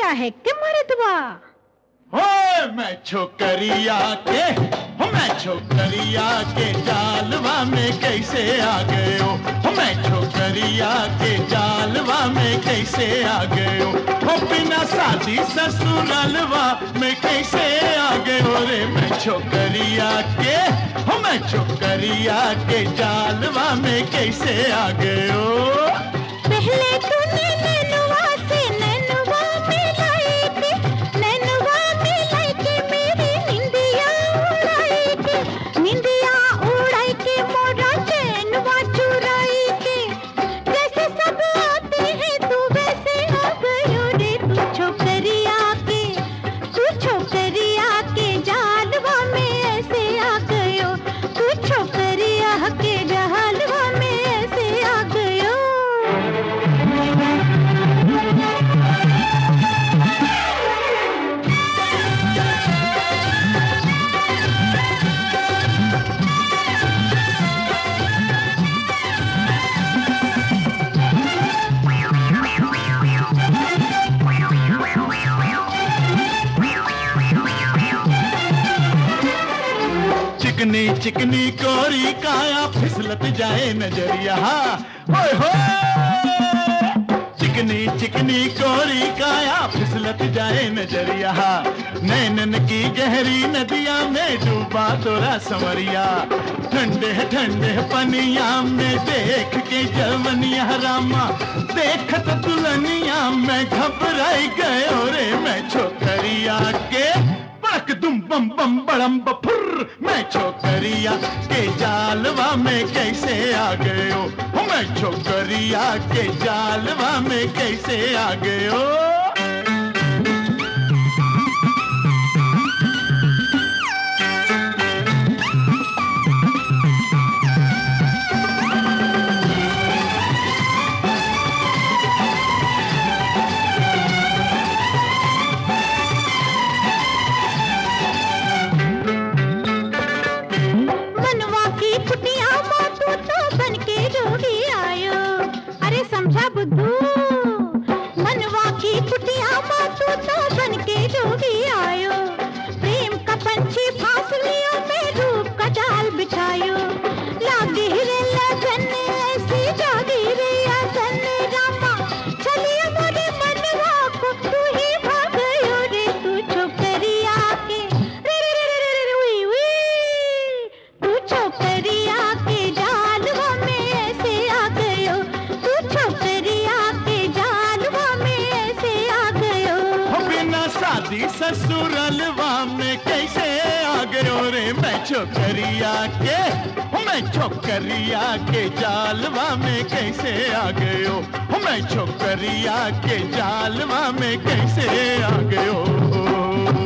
गया है कि मर्दवा? ओए मैं छोकरिया के जालवा में कैसे आ गए हो? मैं छोकरिया के जालवा में कैसे आ गए हो? बिना शादी ससुरालवा में कैसे आ गए हो रे? मैं छोकरिया के जालवा में कैसे आ गए हो? पहले तूने नैनवा से नैनवा मिलाई थी, नैनवा मिलाई के मेरी निंदिया उड़ाई के, निंदिया उड़ाई के मोरा चैनवा चुराई के। जैसे सब आते हैं तू वैसे आ गयो रे। तू छोकरिया के जालवा में ऐसे आ गयो। तू छोकरिया के जालवा में ऐसे आ गयो। चिकनी चिकनी कोरी काया फिसलत जाए नजरिया। ओए हो चिकनी चिकनी कोरी काया फिसलत जाए नजरिया। नैनन की गहरी नदिया में डूबा तोरा संवरिया। ठंडे ठंडे पनिया में देख के जवनिया रामा, देखत दुल्हनिया में घबराई गयो रे। मैं छोकरिया के बड़क दुम बम बम बड़म बफुर, मैं छोकरिया के जालवा में कैसे आ गए हो? मैं छोकरिया के जालवा में कैसे आ गए हो? समझा बुद्धू, मनवा की कुटिया माँ तू तो बन के जोगी आयो। प्रेम का पंछी फांसलियों में रूप का जाल बिछायो। लागी रे लगन ऐसी जागी रे अगन रामा, चलिए मोरे मनवा को तू ही भागयो रे। तू छोकरिया के रे रे रे रे रे वी वी, तू छोकरिया के जालवा में ऐसे आ गयो। छोकरिया के जालवा में ऐसे आ गयो। बिना शादी ससुरालवा में कैसे आ गयो रे? मैं छोकरिया के जालवा में कैसे आ गयो? मैं छोकरिया के जालवा में कैसे आ गयो?